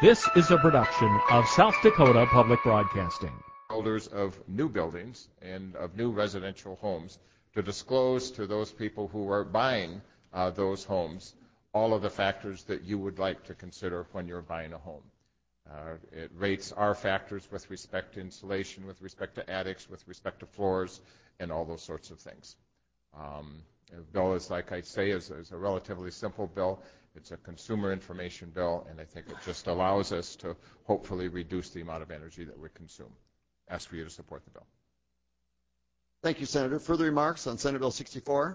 This is a production of South Dakota Public Broadcasting. Holders of new buildings and of new residential homes to disclose to those people who are buying those homes all of the factors that you would like to consider when you're buying a home. It rates our factors with respect to insulation, with respect to attics, with respect to floors, and all those sorts of things. The bill is, like I say, is a relatively simple bill. It's a consumer information bill, and I think it just allows us to hopefully reduce the amount of energy that we consume. Ask for you to support the bill. Thank you, Senator. Further remarks on Senate Bill 64?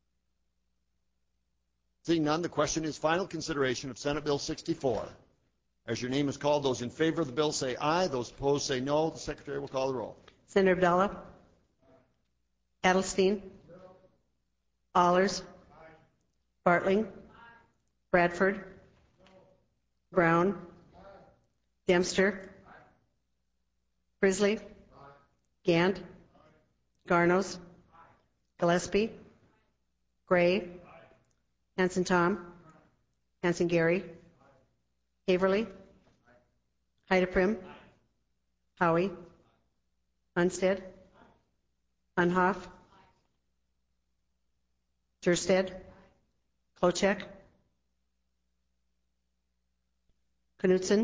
Seeing none, the question is final consideration of Senate Bill 64. As your name is called, those in favor of the bill say aye. Those opposed say no. The Secretary will call the roll. Senator Abdallah? Adelstein? Allers? Bartling? Bradford? Brown? Dempster? Frisley? Gant? Garnos? Gillespie? Gray? Hanson Tom? Hanson Gary? Haverly? Heideprim? Howie? Unstead? Unhoff? Jersted? Klochek? Knutson?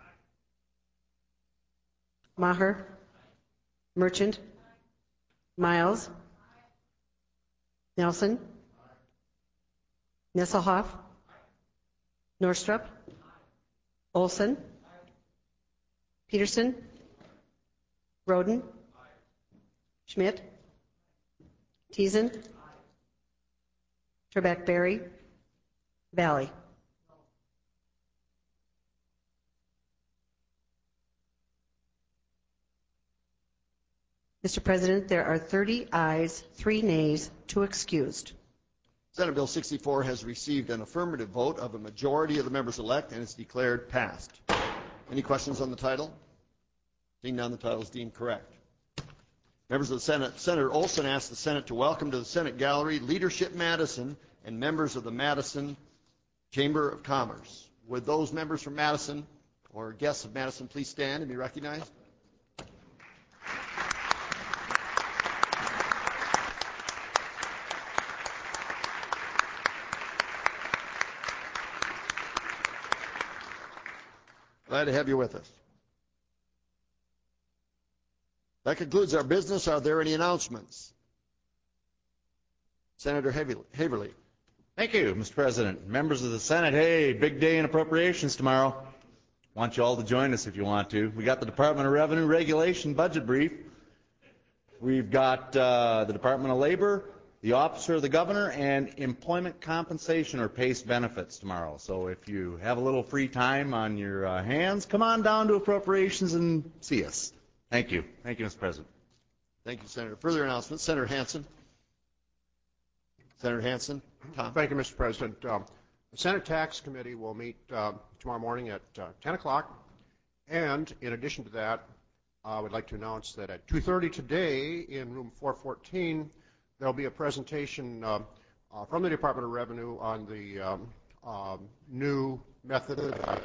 Maher? Merchant? Miles? Nelson? Nesselhoff? Norstrup? Olson? Peterson? Roden? Schmidt? Teason? Trebek-Berry? Valley? Mr. President, there are 30 ayes, 3 nays, 2 excused. Senate Bill 64 has received an affirmative vote of a majority of the members elect and is declared passed. Any questions on the title? Seeing none, the title is deemed correct. Members of the Senate, Senator Olson asked the Senate to welcome to the Senate Gallery Leadership Madison and members of the Madison Chamber of Commerce. Would those members from Madison or guests of Madison please stand and be recognized? Glad to have you with us. That concludes our business. Are there any announcements? Senator Haverly. Thank you, Mr. President. Members of the Senate, hey, big day in appropriations tomorrow. Want you all to join us if you want to. We got the Department of Revenue Regulation budget brief. We've got the Department of Labor, the Office of the Governor, and employment compensation or PACE benefits tomorrow. So if you have a little free time on your hands, come on down to appropriations and see us. Thank you. Thank you, Mr. President. Thank you, Senator. Further announcements. Senator Hansen. Senator Hansen. Tom. Thank you, Mr. President. The Senate Tax Committee will meet tomorrow morning at 10 o'clock. And in addition to that, I would like to announce that at 2:30 today in room 414, there will be a presentation from the Department of Revenue on the new method.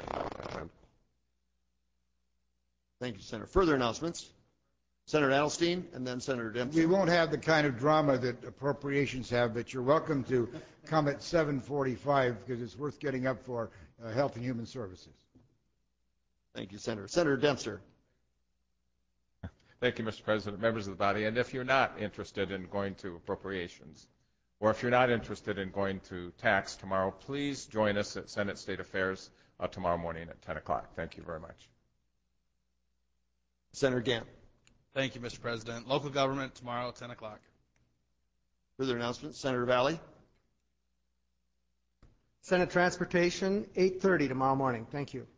Thank you, Senator. Further announcements. Senator Adelstein and then Senator Dempsey. We won't have the kind of drama that appropriations have, but you're welcome to come at 7:45 because it's worth getting up for Health and Human Services. Thank you, Senator. Senator Dempster. Thank you, Mr. President, members of the body. And if you're not interested in going to appropriations, or if you're not interested in going to tax tomorrow, please join us at Senate State Affairs tomorrow morning at 10 o'clock. Thank you very much. Senator Gant. Thank you, Mr. President. Local government tomorrow at 10 o'clock. Further announcements. Senator Valley. Senate Transportation, 8:30 tomorrow morning. Thank you.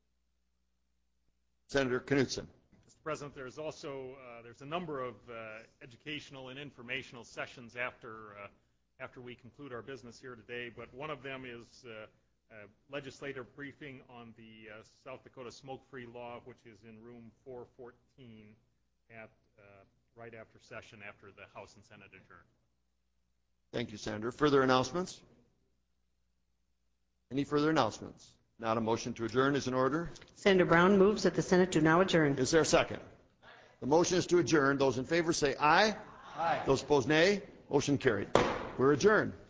Senator Knutson. Mr. President, there's also there's a number of educational and informational sessions after we conclude our business here today, but one of them is a legislative briefing on the South Dakota smoke-free law, which is in room 414 at right after session after the House and Senate adjourn. Thank you, Senator. Further announcements? Any further announcements? Not a motion to adjourn is in order. Senator Brown moves that the Senate do now adjourn. Is there a second? The motion is to adjourn. Those in favor say aye. Aye. Those opposed, nay. Motion carried. We're adjourned.